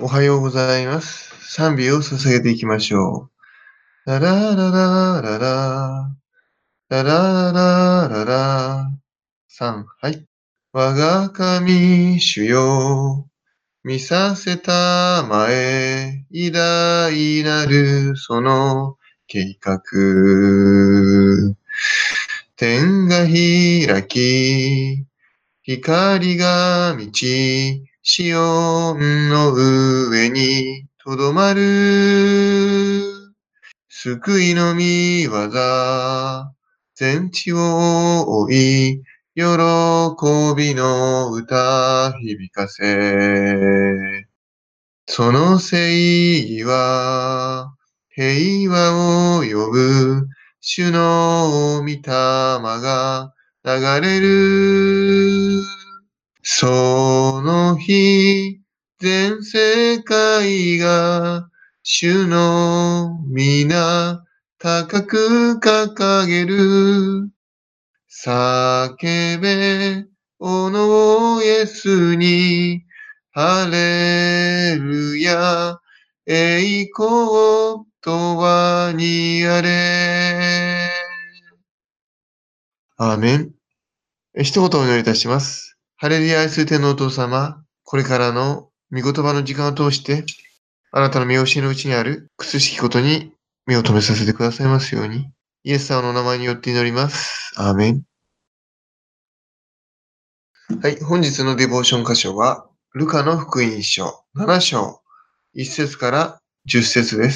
おはようございます。賛美を捧げていきましょう。ララララララ、ラララララ、3、はい。我が神主よ、見させたまえ、偉大なるその計画。天が開き、光が満ち、シオンの上にとどまる。救いの御業、全地を追い、喜びの歌響かせ。その正義は平和を呼ぶ主の御霊が流れる。その日、全世界が主の皆高く掲げる。叫べ、おのイエスに、ハレルヤ、栄光とはにあれ。アーメン。一言お祈りいたします。ハレルヤ愛する天のお父様、これからの御言葉の時間を通して、あなたの見教えのうちにある苦しきことに目を留めさせてくださいますように、イエス様のお名前によって祈ります。アーメン。はい、本日のデボーション箇所は、ルカの福音書7章1節から10節です。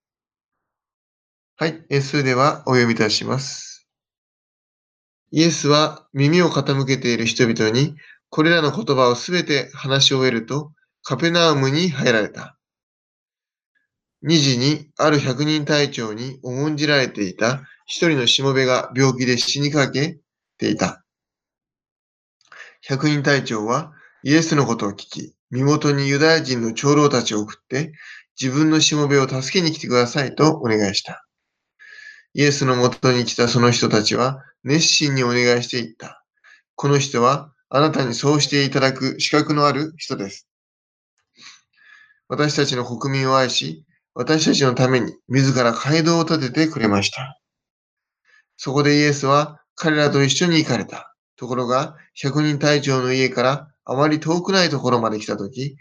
はい、それではお読みいたします。イエスは耳を傾けている人々に、これらの言葉をすべて話し終えると、カペナウムに入られた。2時にある百人隊長に重んじられていた一人のしもべが病気で死にかけていた。百人隊長はイエスのことを聞き、身元にユダヤ人の長老たちを送って、自分のしもべを助けに来てくださいとお願いした。イエスのもとに来たその人たちは熱心にお願いしていった。この人はあなたにそうしていただく資格のある人です。私たちの国民を愛し、私たちのために自ら街道を建ててくれました。そこでイエスは彼らと一緒に行かれた。ところが、百人隊長の家からあまり遠くないところまで来たとき、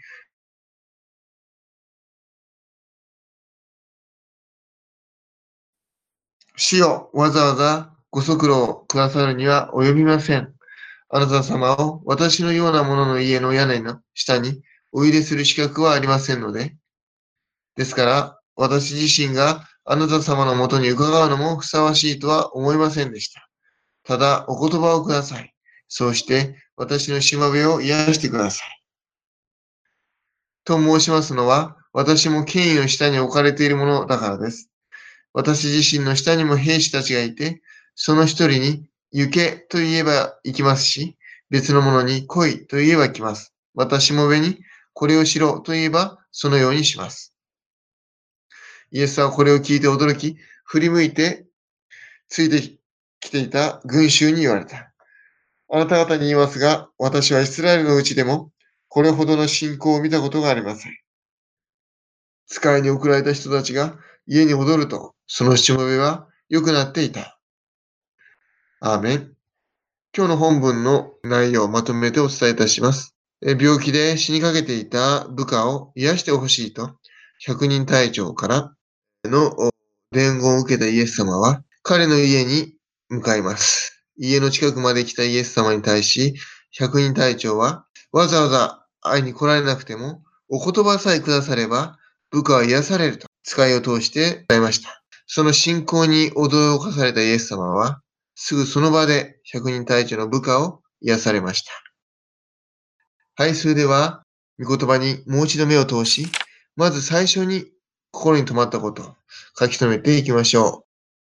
主よ、わざわざご足労をくださるには及びません。あなた様を私のようなものの家の屋根の下にお入れする資格はありませんので、ですから、私自身があなた様のもとに伺うのもふさわしいとは思いませんでした。ただ、お言葉をください。そうして、私のしもべを癒してください。と申しますのは、私も権威の下に置かれているものだからです。私自身の下にも兵士たちがいて、その一人に行けと言えば行きますし、別の者に来いと言えば来ます。またしもべにこれをしろと言えばそのようにします。イエスはこれを聞いて驚き、振り向いてついてきていた群衆に言われた。あなた方に言いますが、私はイスラエルのうちでもこれほどの信仰を見たことがありません。使いに送られた人たちが家に戻ると、そのしもべは良くなっていた。アーメン。今日の本文の内容をまとめてお伝えいたします。病気で死にかけていた部下を癒してほしいと、百人隊長からの伝言を受けたイエス様は、彼の家に向かいます。家の近くまで来たイエス様に対し、百人隊長は、わざわざ会いに来られなくても、お言葉さえくだされば、部下は癒されると、使いを通して伝えました。その信仰に驚かされたイエス様は、すぐその場で百人隊長の部下を癒されました。はい、それでは、御言葉にもう一度目を通し、まず最初に心に留まったことを書き留めていきましょう。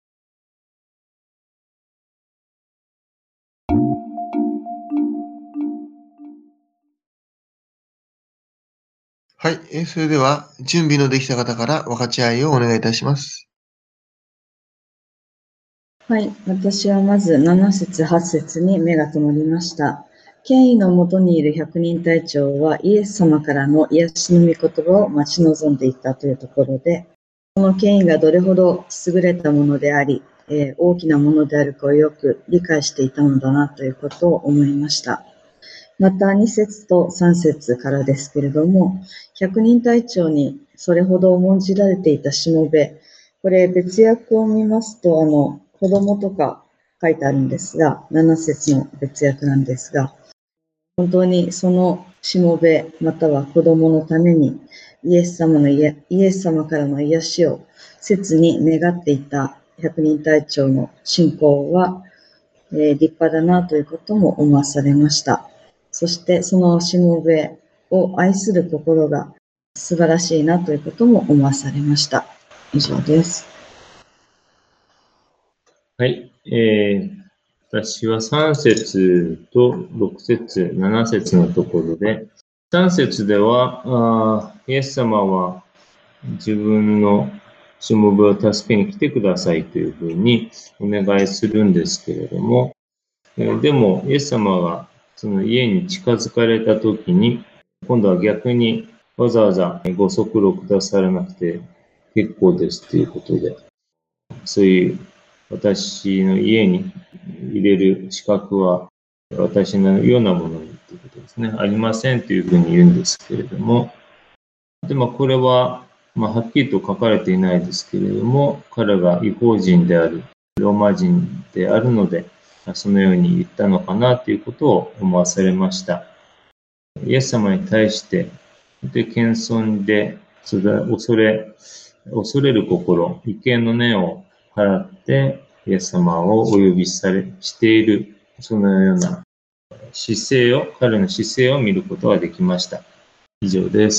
はい、それでは準備のできた方から分かち合いをお願いいたします。 はい、私はまず7節8節に目が留まりました。 権威のもとにいる百人隊長はイエス様からの癒しの御言葉を待ち望んでいたというところで、この権威がどれほど優れたものであり、大きなものであるかをよく理解していたのだなということを思いました。また2節と3節からですけれども、百人隊長にそれほど重んじられていたしもべ、これ別訳を見ますと、子供とか書いてあるんですが、7節の別訳なんですが、本当にそのしもべまたは子供のためにイエス様からの癒しを切に願っていた百人隊長の信仰は、立派だなということも思わされました。そしてそのしもべを愛する心が素晴らしいなということも思わされました。以上です。 はい。私は3節と6節、7節のところで、3節では、イエス様は自分のしもべを助けに来てくださいというふうにお願いするんですけれども、でも、イエス様がその家に近づかれたときに、今度は逆にわざわざご足労くださらなくて結構ですということで、そういう私の家に入れる資格は私のようなものにということですね、ありませんというふうに言うんですけれども、でもこれは、はっきりと書かれていないですけれども、彼が異邦人である、ローマ人であるので、そのように言ったのかなということを思わされました。イエス様に対して、謙遜で恐れる心、畏敬の念を払って、イエス様をお呼びしている、そのような彼の姿勢を見ることができました。以上です。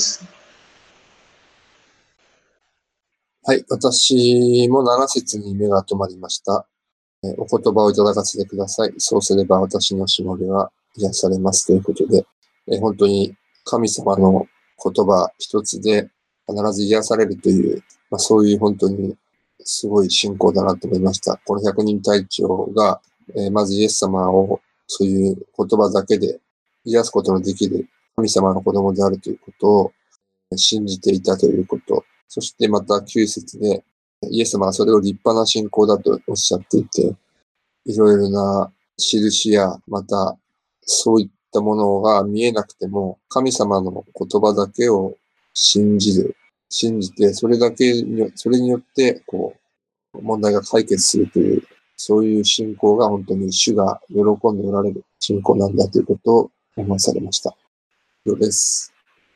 はい、私も7節に目が留まりました。お言葉をいただかせてください。そうすれば私のしもべは癒されますということで、本当に神様の言葉一つで必ず癒されるという、そういう本当にすごい信仰だなと思いました。この百人隊長が、まずイエス様をそういう言葉だけで癒すことのできる神様の子供であるということを信じていたということ。そしてまた9節で、イエス様はそれを立派な信仰だとおっしゃっていて、いろいろな印や、またそういったものが見えなくても、神様の言葉だけを信じて、それによって、問題が解決するという、そういう信仰が本当に主が喜んでおられる信仰なんだということを思わされました。以上です。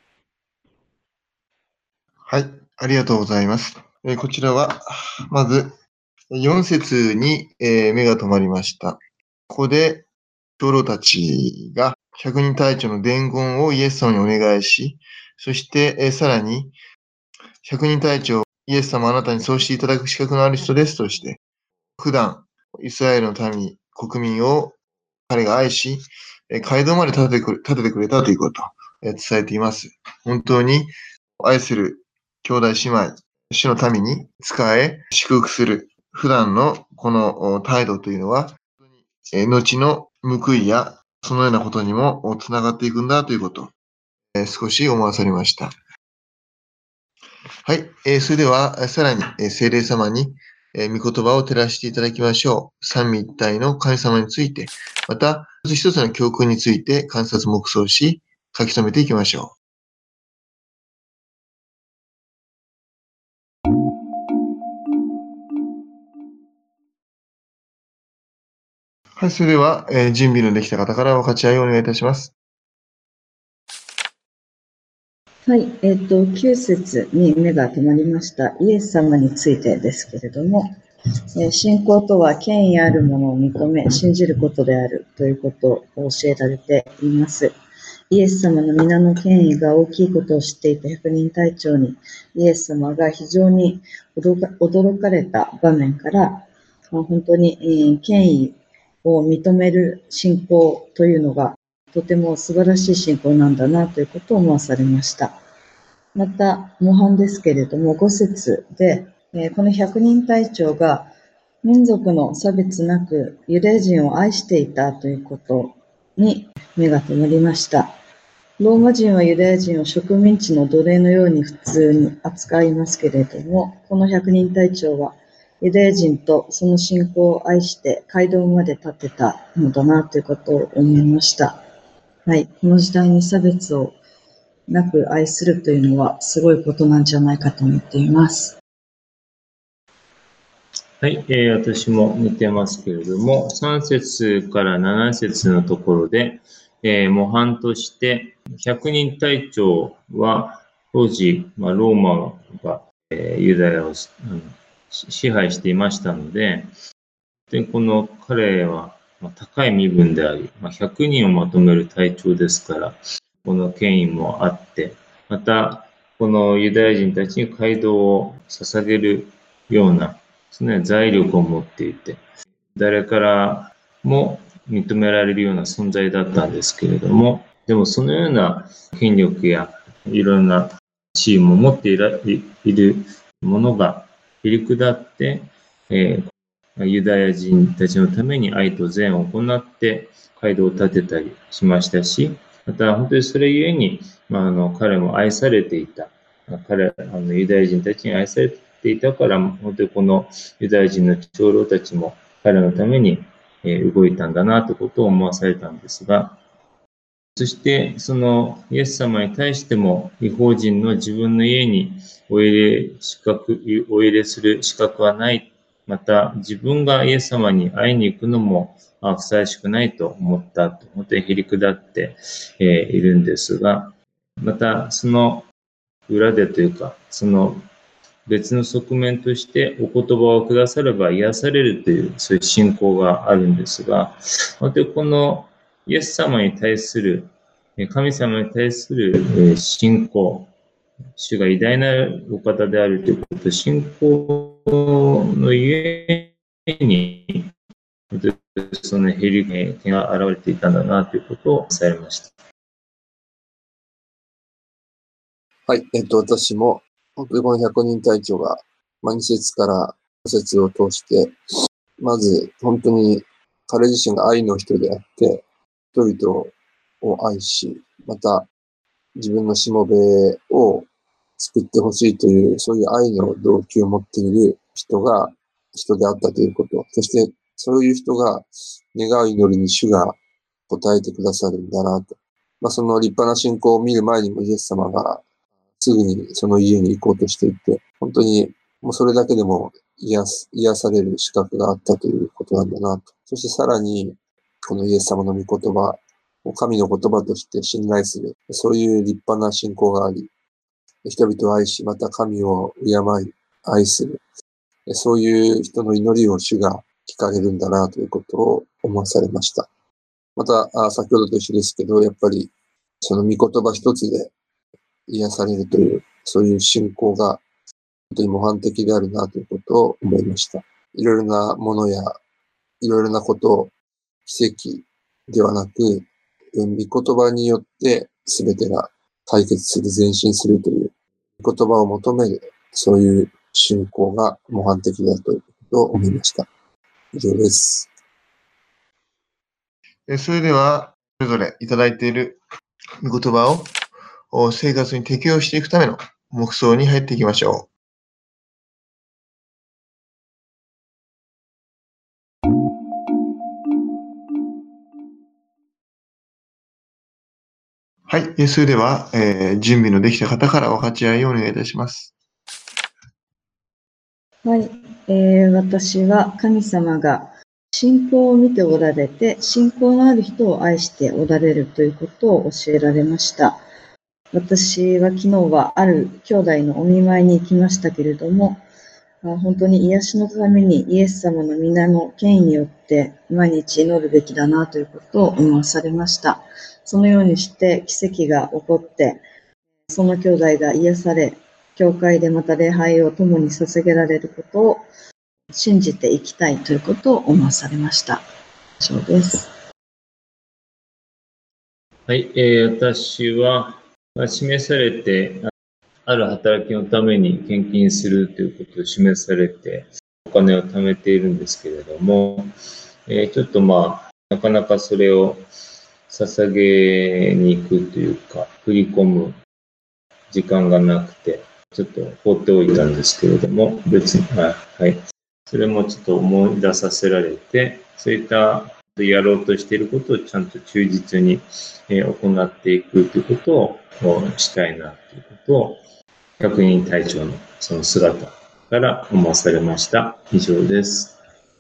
はい、ありがとうございます。こちらは、まず、4節に、目が留まりました。ここで、長老たちが百人隊長の伝言をイエス様にお願いし、そして、さらに、百人隊長、イエス様あなたにそうしていただく資格のある人ですとして、普段、イスラエルの民、国民を彼が愛し、街道まで建ててくれたということを伝えています。本当に愛する兄弟姉妹、主の民に仕え、祝福する普段のこの態度というのは、後の報いやそのようなことにもつながっていくんだということを、少し思わされました。はい、それではさらに、聖霊様に、御言葉を照らしていただきましょう。三位一体の神様について、また一つの教訓について観察黙想し、書き留めていきましょう。はい、それでは、準備のできた方から分かち合いをお願いいたします。 はい、9節に目が留まりましたイエス様についてですけれども、信仰とは権威あるものを認め信じることであるということを教えられています。イエス様の皆の権威が大きいことを知っていた百人隊長にイエス様が非常に驚かれた場面から、本当に権威を認める信仰というのがとても素晴らしい信仰なんだなということを思わされました。また模範ですけれども5節で、この百人隊長が民族の差別なくユダヤ人を愛していたということに目が留まりました。ローマ人はユダヤ人を植民地の奴隷のように普通に扱いますけれども、この百人隊長はユダヤ人とその信仰を愛して街道まで立てたのだなということを思いました。はい、この時代に差別をなく愛するというのはすごいことなんじゃないかと思っています。 はい、私も似てますけれども、3節から7節のところで、模範として百人隊長は当時、ローマが、ユダヤを支配していましたので、この彼は高い身分であり、100人をまとめる隊長ですから、この権威もあって、また、このユダヤ人たちに街道を捧げるような、そのような財力を持っていて、誰からも認められるような存在だったんですけれども、でもそのような権力やいろんな地位も持っている者がへりくだって、ユダヤ人たちのために愛と善を行って街道を建てたりしましたし、また本当にそれゆえに、彼も愛されていた。ユダヤ人たちに愛されていたから、本当にこのユダヤ人の長老たちも彼のために動いたんだなということを思わされたんですが、そしてそのイエス様に対しても異邦人の自分の家にお入れする資格はない。また自分がイエス様に会いに行くのもふさわしくないと思ったと、本当にへりくだっているんですが、またその裏でというか、その別の側面としてお言葉をくだされば癒されるという、そういう信仰があるんですが、本当にこのイエス様に対する、神様に対する信仰、主が偉大なお方であるということ、信仰のゆえに、そのへりが現れていたんだなということをされました。 はい、私も、本当にこの百人隊長が、2節から5節を通して、まず、本当に彼自身が愛の人であって、人々を愛し、また、自分のしもべを救ってほしいという、そういう愛の動機を持っている人であったということ。そして、そういう人が願う祈りに主が答えてくださるんだなと。その立派な信仰を見る前にもイエス様がすぐにその家に行こうとしていて、本当にもうそれだけでも癒される資格があったということなんだなと。そしてさらに、このイエス様の御言葉、神の言葉として信頼する、そういう立派な信仰があり、人々を愛し、また神を敬い、愛する、そういう人の祈りを主が聞かれるんだなということを思わされました。また、先ほどと一緒ですけど、やっぱりその御言葉一つで癒されるという、そういう信仰が本当に模範的であるなということを思いました。いろいろなものや、いろいろなことを奇跡ではなく、御言葉によって全てが解決する、前進するという、御言葉を求める、そういう信仰が模範的だということを思いました。以上です。 それでは、それぞれいただいている御言葉を生活に適用していくための黙想に入っていきましょう。はい。それでは、準備のできた方から分かち合いをお願いいたします。 はい。私は神様が信仰を見ておられて、信仰のある人を愛しておられるということを教えられました。私は昨日はある兄弟のお見舞いに行きましたけれども、本当に癒しのためにイエス様の皆の権威によって毎日祈るべきだなということを思わされました。そのようにして奇跡が起こって、その兄弟が癒され、教会でまた礼拝を共に捧げられることを信じていきたいということを思わされました。以上です。 はい、私は示されて、ある働きのために献金するということを示されて、お金を貯めているんですけれども、ちょっとなかなかそれを捧げに行くというか、振り込む時間がなくて、ちょっと放っておいたんですけれども、別に、はい。それもちょっと思い出させられて、そういったやろうとしていることをちゃんと忠実に行っていくということをしたいなということを、百人隊長のその姿から思わされました。以上です。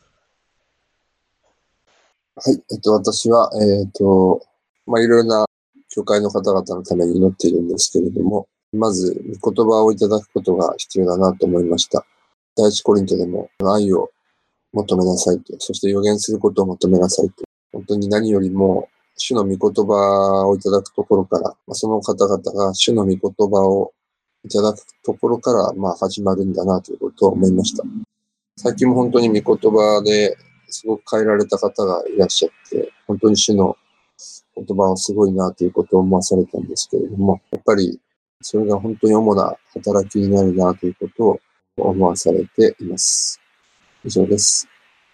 はい。私は、いろいろな教会の方々のために祈っているんですけれども、まず、御言葉をいただくことが必要だなと思いました。第一コリントでも、愛を求めなさいと、そして予言することを求めなさいと、本当に何よりも、主の御言葉をいただくところから、その方々が主の御言葉をいただくところから、始まるんだなということを思いました。最近も本当に御言葉ですごく変えられた方がいらっしゃって、本当に主の言葉はすごいなということを思わされたんですけれども、やっぱりそれが本当に主な働きになるなということを思わされています。以上です。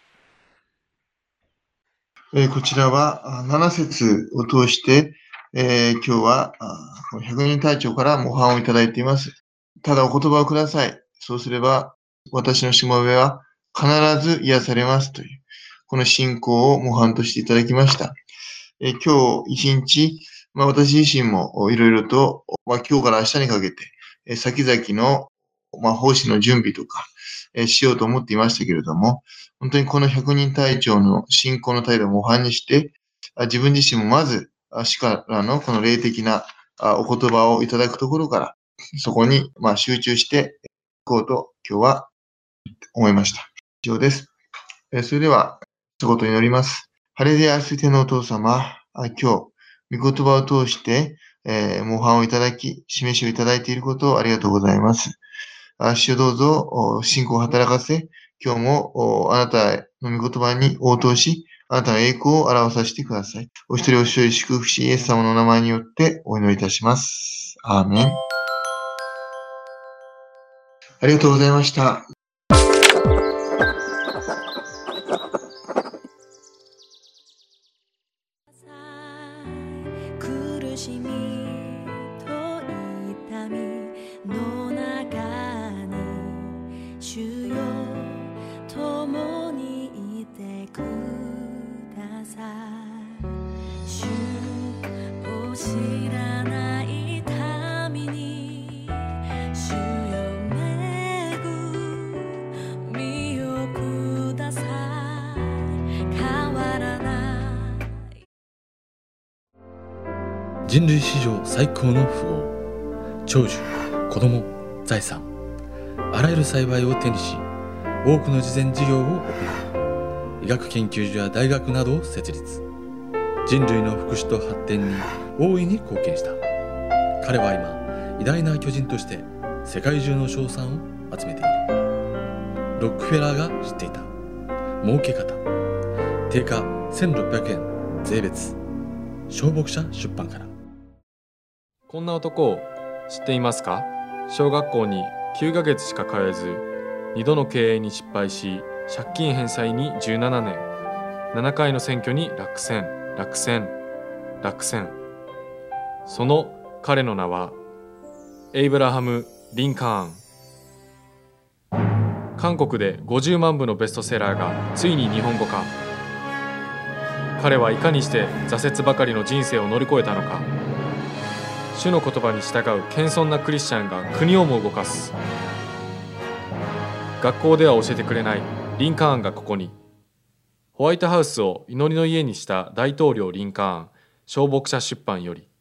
こちらは7節を通して、今日は百人隊長から模範をいただいています。ただお言葉をください。そうすれば私のしもべは必ず癒されますという、この信仰を模範としていただきました。今日一日、私自身もいろいろと、今日から明日にかけて、先々の、奉仕の準備とか、しようと思っていましたけれども、本当にこの百人隊長の信仰の態度を模範にして、自分自身もまず、主からのこの霊的なお言葉をいただくところから、そこに集中していこうと今日は思いました。以上です。それでは、一言祈ります。ハレルヤ、すべてのお父様、今日、御言葉を通して、模範をいただき、示しをいただいていることをありがとうございます。主よどうぞ、信仰を働かせ、今日もあなたの御言葉に応答し、あなたの栄光を表させてください。お一人お一人祝福し、イエス様の名前によってお祈りいたします。アーメン。ありがとうございました。 苦しみと痛みの中に主よ共にいてください。主を知らない民に主よ恵みをください。変わらない人類史上最高の富豪、長寿、子供、財産、あらゆる幸いを手にし、多くの慈善事業を行い、医学研究所や大学などを設立。人類の福祉と発展に大いに貢献した。彼は今、偉大な巨人として世界中の称賛を集めている。ロックフェラーが知っていた儲け方。定価1600円税別。小牧者出版から。 こんな男を知っていますか？小学校に9ヶ月しか通えず、2度の経営に失敗し、借金返済に17年、7回の選挙に落選。その彼の名は、エイブラハム・リンカーン。韓国で50万部のベストセラーがついに日本語化。彼はいかにして挫折ばかりの人生を乗り越えたのか。主の言葉に従う謙遜なクリスチャンが国をも動かす。学校では教えてくれないリンカーンがここに。ホワイトハウスを祈りの家にした大統領リンカーン、小牧者出版より。